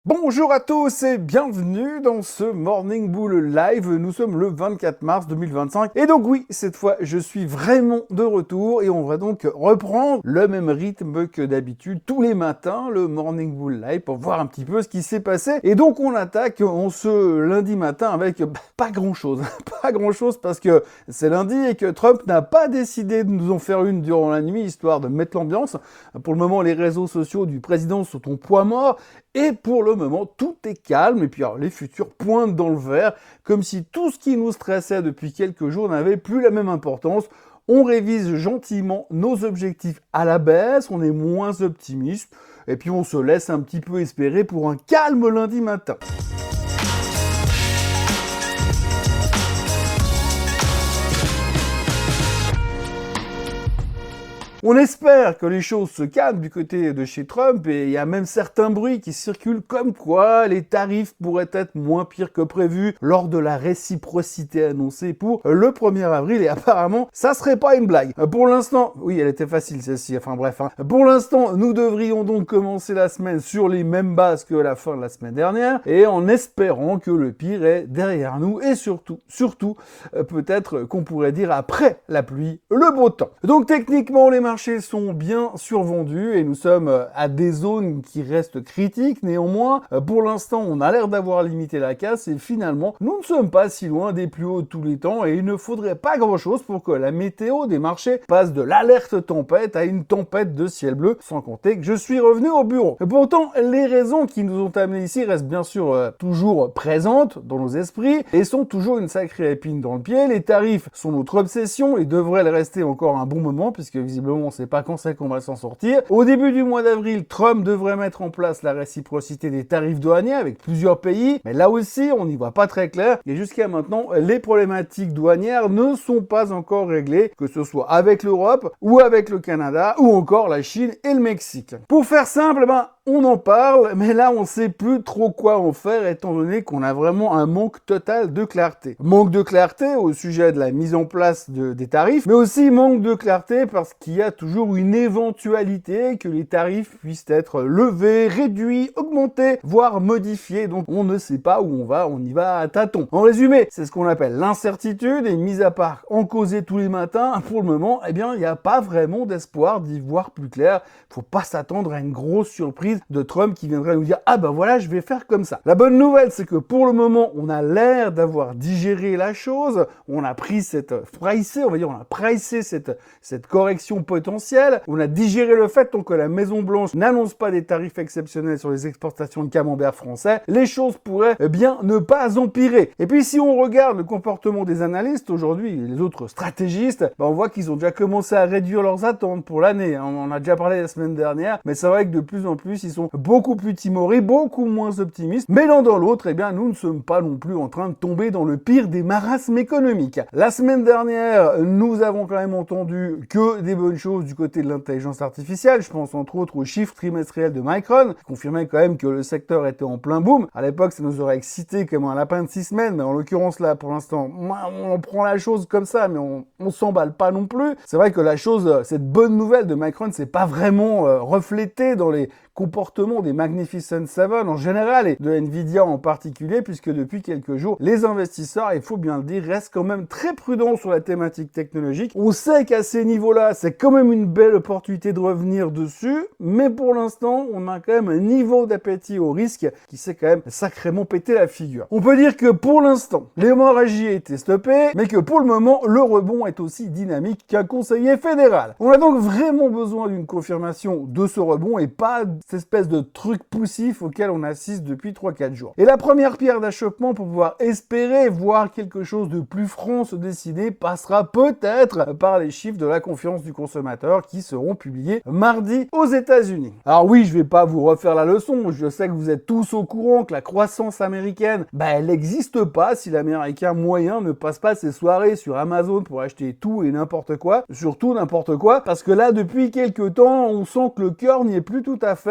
Bonjour à tous et bienvenue dans ce Morning Bull Live. Nous sommes le 24 mars 2025 et donc oui, cette fois je suis vraiment de retour et on va donc reprendre le même rythme que d'habitude tous les matins, le Morning Bull Live pour voir un petit peu ce qui s'est passé. Et donc on attaque ce lundi matin avec pas grand chose, pas grand chose parce que c'est lundi et que Trump n'a pas décidé de nous en faire une durant la nuit histoire de mettre l'ambiance. Pour le moment les réseaux sociaux du président sont au point mort. Et pour le moment, tout est calme et puis alors, les futurs pointent dans le vert, comme si tout ce qui nous stressait depuis quelques jours n'avait plus la même importance. On révise gentiment nos objectifs à la baisse, on est moins optimiste, et puis on se laisse un petit peu espérer pour un calme lundi matin. On espère que les choses se calment du côté de chez Trump et il y a même certains bruits qui circulent comme quoi les tarifs pourraient être moins pires que prévu lors de la réciprocité annoncée pour le 1er avril et apparemment ça serait pas une blague. Pour l'instant, oui elle était facile celle-ci, enfin bref. Pour l'instant, nous devrions donc commencer la semaine sur les mêmes bases que la fin de la semaine dernière et en espérant que le pire est derrière nous et surtout, peut-être qu'on pourrait dire après la pluie, le beau temps. Donc techniquement les marchés sont bien survendus et nous sommes à des zones qui restent critiques. Néanmoins, pour l'instant, on a l'air d'avoir limité la casse et finalement, nous ne sommes pas si loin des plus hauts de tous les temps et il ne faudrait pas grand-chose pour que la météo des marchés passe de l'alerte tempête à une tempête de ciel bleu, sans compter que je suis revenu au bureau. Et pourtant, les raisons qui nous ont amenés ici restent bien sûr toujours présentes dans nos esprits et sont toujours une sacrée épine dans le pied. Les tarifs sont notre obsession et devraient le rester encore un bon moment puisque visiblement on sait pas quand c'est qu'on va s'en sortir. Au début du mois d'avril, Trump devrait mettre en place la réciprocité des tarifs douaniers avec plusieurs pays, mais là aussi, on n'y voit pas très clair. Et jusqu'à maintenant, les problématiques douanières ne sont pas encore réglées, que ce soit avec l'Europe ou avec le Canada ou encore la Chine et le Mexique. Pour faire simple, on en parle, mais là, on sait plus trop quoi en faire étant donné qu'on a vraiment un manque total de clarté. Manque de clarté au sujet de la mise en place des tarifs, mais aussi manque de clarté parce qu'il y a toujours une éventualité que les tarifs puissent être levés, réduits, augmentés, voire modifiés. Donc, on ne sait pas où on y va à tâtons. En résumé, c'est ce qu'on appelle l'incertitude et mis à part en causer tous les matins, pour le moment, il n'y a pas vraiment d'espoir d'y voir plus clair. Faut pas s'attendre à une grosse surprise de Trump qui viendrait nous dire « Ah ben voilà, je vais faire comme ça ». La bonne nouvelle, c'est que pour le moment, on a l'air d'avoir digéré la chose, on a pris on a pricé cette correction potentielle, on a digéré le fait que la Maison-Blanche n'annonce pas des tarifs exceptionnels sur les exportations de camembert français, les choses pourraient bien ne pas empirer. Et puis si on regarde le comportement des analystes aujourd'hui, et les autres stratégistes, on voit qu'ils ont déjà commencé à réduire leurs attentes pour l'année. On en a déjà parlé la semaine dernière, mais c'est vrai que de plus en plus, ils sont beaucoup plus timorés, beaucoup moins optimistes. Mais l'un dans l'autre, nous ne sommes pas non plus en train de tomber dans le pire des marasmes économiques. La semaine dernière, nous avons quand même entendu que des bonnes choses du côté de l'intelligence artificielle. Je pense entre autres aux chiffres trimestriels de Micron, qui confirmaient quand même que le secteur était en plein boom. À l'époque, ça nous aurait excité comme un lapin de 6 semaines, mais en l'occurrence là, pour l'instant, on prend la chose comme ça, mais on s'emballe pas non plus. C'est vrai que cette bonne nouvelle de Micron, c'est pas vraiment reflété dans les comportement des Magnificent Seven en général et de Nvidia en particulier, puisque depuis quelques jours, les investisseurs, il faut bien le dire, restent quand même très prudents sur la thématique technologique. On sait qu'à ces niveaux-là, c'est quand même une belle opportunité de revenir dessus, mais pour l'instant, on a quand même un niveau d'appétit au risque qui s'est quand même sacrément pété la figure. On peut dire que pour l'instant, l'hémorragie a été stoppée, mais que pour le moment, le rebond est aussi dynamique qu'un conseiller fédéral. On a donc vraiment besoin d'une confirmation de ce rebond et pas cette espèce de truc poussif auquel on assiste depuis 3-4 jours. Et la première pierre d'achoppement pour pouvoir espérer voir quelque chose de plus franc se dessiner passera peut-être par les chiffres de la confiance du consommateur qui seront publiés mardi aux États-Unis. Alors oui, je vais pas vous refaire la leçon, je sais que vous êtes tous au courant que la croissance américaine, elle n'existe pas si l'américain moyen ne passe pas ses soirées sur Amazon pour acheter tout et n'importe quoi, surtout n'importe quoi, parce que là, depuis quelques temps, on sent que le cœur n'y est plus tout à fait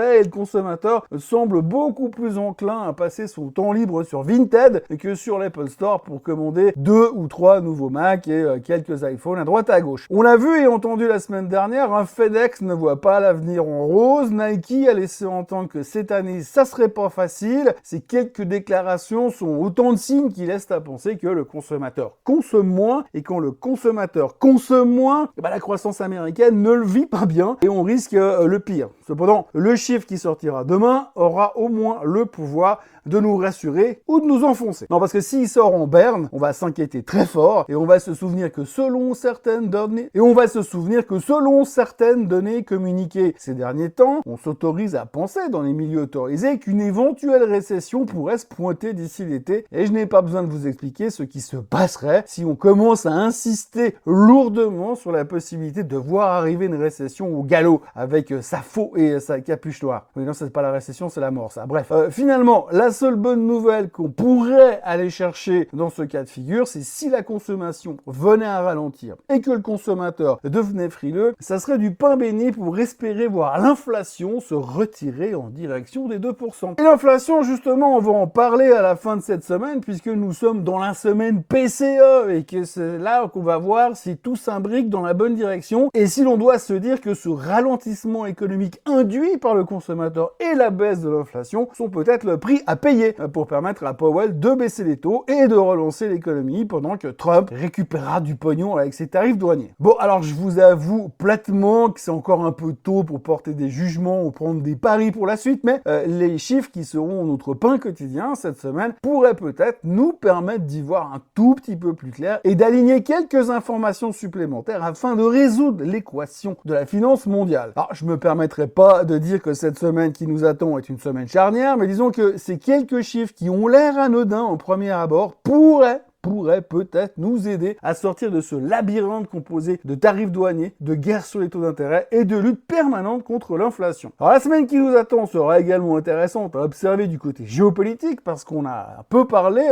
fait et le consommateur semble beaucoup plus enclin à passer son temps libre sur Vinted que sur l'Apple Store pour commander 2 ou 3 nouveaux Mac et quelques iPhones à droite à gauche. On l'a vu et entendu la semaine dernière, un FedEx ne voit pas l'avenir en rose, Nike a laissé entendre que cette année ça serait pas facile, ces quelques déclarations sont autant de signes qui laissent à penser que le consommateur consomme moins et quand le consommateur consomme moins, la croissance américaine ne le vit pas bien et on risque le pire. Cependant, le chiffre qui sortira demain aura au moins le pouvoir de nous rassurer ou de nous enfoncer. Non, parce que s'il sort en berne, on va s'inquiéter très fort et on va se souvenir que selon certaines données communiquées ces derniers temps, on s'autorise à penser dans les milieux autorisés qu'une éventuelle récession pourrait se pointer d'ici l'été et je n'ai pas besoin de vous expliquer ce qui se passerait si on commence à insister lourdement sur la possibilité de voir arriver une récession au galop avec sa faux et sa capuche noire. Oui, non, c'est pas la récession, c'est la mort, ça. Bref, finalement, la seule bonne nouvelle qu'on pourrait aller chercher dans ce cas de figure, c'est si la consommation venait à ralentir et que le consommateur devenait frileux, ça serait du pain béni pour espérer voir l'inflation se retirer en direction des 2%. Et l'inflation, justement, on va en parler à la fin de cette semaine puisque nous sommes dans la semaine PCE et que c'est là qu'on va voir si tout s'imbrique dans la bonne direction et si l'on doit se dire que ce ralentissement économique induit par le consommateur et la baisse de l'inflation sont peut-être le prix à payer pour permettre à Powell de baisser les taux et de relancer l'économie pendant que Trump récupérera du pognon avec ses tarifs douaniers. Bon, alors je vous avoue platement que c'est encore un peu tôt pour porter des jugements ou prendre des paris pour la suite, mais les chiffres qui seront notre pain quotidien cette semaine pourraient peut-être nous permettre d'y voir un tout petit peu plus clair et d'aligner quelques informations supplémentaires afin de résoudre l'équation de la finance mondiale. Alors, je me permettrai pas de dire que cette semaine qui nous attend est une semaine charnière, mais disons que ces quelques chiffres qui ont l'air anodins au premier abord pourraient peut-être nous aider à sortir de ce labyrinthe composé de tarifs douaniers, de guerre sur les taux d'intérêt et de lutte permanente contre l'inflation. Alors la semaine qui nous attend sera également intéressante à observer du côté géopolitique parce on en a peu parlé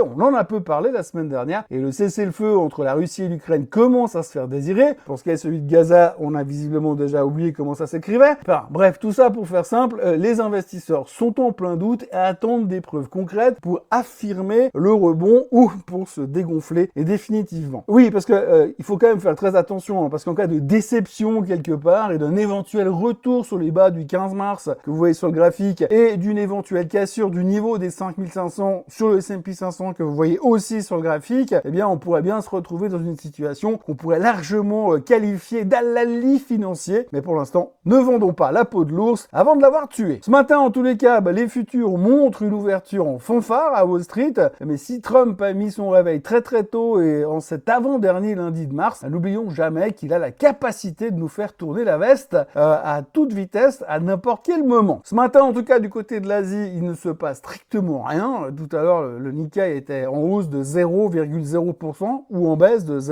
la semaine dernière et le cessez-le-feu entre la Russie et l'Ukraine commence à se faire désirer. Pour ce qui est celui de Gaza, on a visiblement déjà oublié comment ça s'écrivait. Enfin, bref, tout ça pour faire simple, les investisseurs sont en plein doute et attendent des preuves concrètes pour affirmer le rebond ou pour se dégonfler et définitivement. Oui, parce que il faut quand même faire très attention, parce qu'en cas de déception quelque part et d'un éventuel retour sur les bas du 15 mars que vous voyez sur le graphique et d'une éventuelle cassure du niveau des 5500 sur le S&P 500 que vous voyez aussi sur le graphique, eh bien on pourrait bien se retrouver dans une situation qu'on pourrait largement qualifier d'halali financier, mais pour l'instant, ne vendons pas la peau de l'ours avant de l'avoir tué. Ce matin, en tous les cas, les futurs montrent une ouverture en fanfare à Wall Street, mais si Trump a mis son réveil très tôt et en cet avant-dernier lundi de mars, n'oublions jamais qu'il a la capacité de nous faire tourner la veste à toute vitesse à n'importe quel moment. Ce matin, en tout cas, du côté de l'Asie, il ne se passe strictement rien. Tout à l'heure, le Nikkei était en hausse de 0,0% ou en baisse de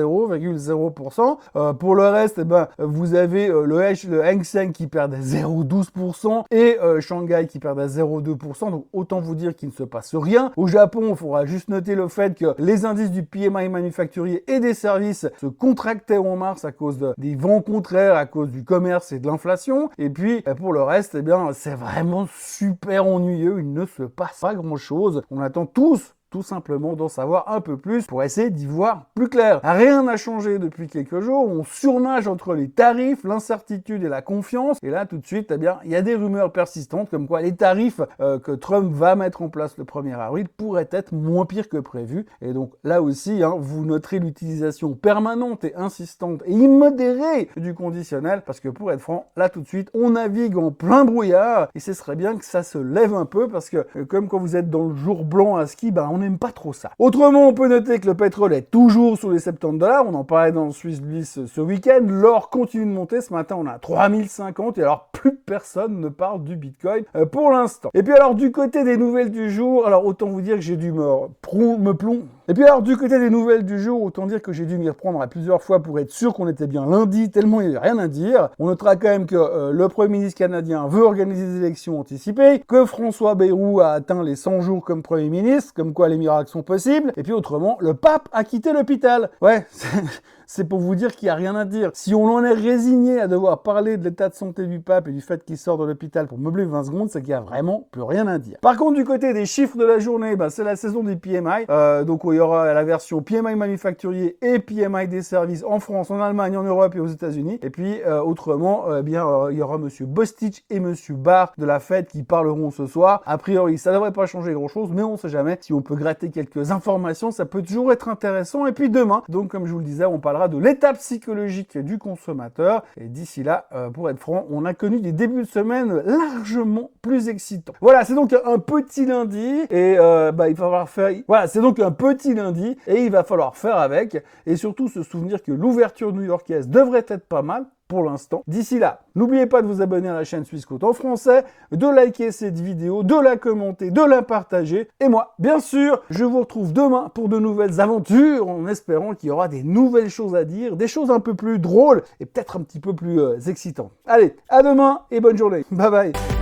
0,0%. Pour le reste, vous avez le Hang Seng qui perd 0,12% et Shanghai qui perd 0,2%. Donc autant vous dire qu'il ne se passe rien. Au Japon, il faudra juste noter le fait que les indices du PMI manufacturier et des services se contractaient en mars à cause des vents contraires, à cause du commerce et de l'inflation. Et puis, pour le reste, c'est vraiment super ennuyeux. Il ne se passe pas grand-chose. On attend tous tout simplement d'en savoir un peu plus pour essayer d'y voir plus clair. Rien n'a changé depuis quelques jours, on surnage entre les tarifs, l'incertitude et la confiance, et là tout de suite, il y a des rumeurs persistantes comme quoi les tarifs que Trump va mettre en place le 1er avril pourraient être moins pires que prévu, et donc là aussi, vous noterez l'utilisation permanente et insistante et immodérée du conditionnel, parce que pour être franc, là tout de suite, on navigue en plein brouillard, et ce serait bien que ça se lève un peu, parce que comme quand vous êtes dans le jour blanc à ski, on n'aime pas trop ça. Autrement, on peut noter que le pétrole est toujours sous les $70, on en parlait dans le Swiss Bliss ce week-end, l'or continue de monter, ce matin on a 3050 et alors plus personne ne parle du Bitcoin pour l'instant. Et puis alors du côté des nouvelles du jour, alors autant vous dire que j'ai dû me Et puis alors, du côté des nouvelles du jour, autant dire que j'ai dû m'y reprendre à plusieurs fois pour être sûr qu'on était bien lundi, tellement il n'y avait rien à dire. On notera quand même que le Premier ministre canadien veut organiser des élections anticipées, que François Bayrou a atteint les 100 jours comme Premier ministre, comme quoi les miracles sont possibles, et puis autrement, le pape a quitté l'hôpital. Ouais, c'est pour vous dire qu'il n'y a rien à dire. Si on en est résigné à devoir parler de l'état de santé du pape et du fait qu'il sort de l'hôpital pour meubler 20 secondes, c'est qu'il n'y a vraiment plus rien à dire. Par contre, du côté des chiffres de la journée, c'est la saison des PMI. Donc il y aura la version PMI manufacturier et PMI des services en France, en Allemagne, en Europe et aux États-Unis. Et puis autrement, il y aura Monsieur Bostich et Monsieur Barr de la Fed qui parleront ce soir. A priori, ça ne devrait pas changer grand-chose, mais on ne sait jamais. Si on peut gratter quelques informations, ça peut toujours être intéressant. Et puis demain, donc comme je vous le disais, on parlera de l'état psychologique du consommateur. Et d'ici là, pour être franc, on a connu des débuts de semaine largement plus excitants. Voilà, c'est donc un petit lundi et il va falloir faire. Voilà, c'est donc un petit lundi et il va falloir faire avec et surtout se souvenir que l'ouverture new-yorkaise devrait être pas mal pour l'instant. D'ici là, n'oubliez pas de vous abonner à la chaîne Swissquote en français, de liker cette vidéo, de la commenter, de la partager. Et moi, bien sûr, je vous retrouve demain pour de nouvelles aventures, en espérant qu'il y aura des nouvelles choses à dire, des choses un peu plus drôles et peut-être un petit peu plus excitantes. Allez, à demain et bonne journée. Bye bye.